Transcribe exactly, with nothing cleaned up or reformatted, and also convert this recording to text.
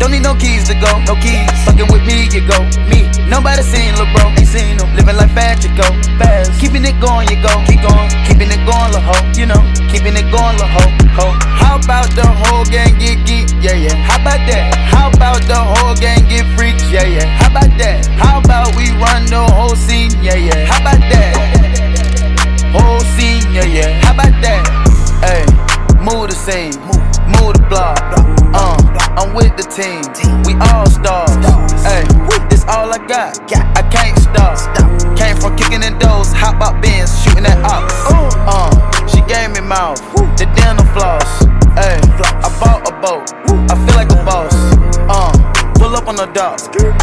Don't need no keys to go, no keys. Fucking with me, you go, me. Nobody seen lil' bro, ain't seen him. Living like fast, you go, fast. Keeping it going, you go, keep going. Keeping it going, lil' ho, you know. Keeping it going, lil' ho, ho. How about the whole gang get geek? Yeah, yeah. How about that? How about the whole gang get freaks? Yeah, yeah. How about that? How about we run the whole scene? Yeah, yeah. How about that? Whole scene, yeah, yeah. How about that? Hey, move the scene, move the block. Uh, I'm with the team. We all stars. Hey, this all I got. I can't stop. Came from kicking in doors, hop out bins, shooting at ops. Uh, she gave me mouth, the dental floss. Hey, I bought a boat. I feel like a boss. Uh, pull up on the dock.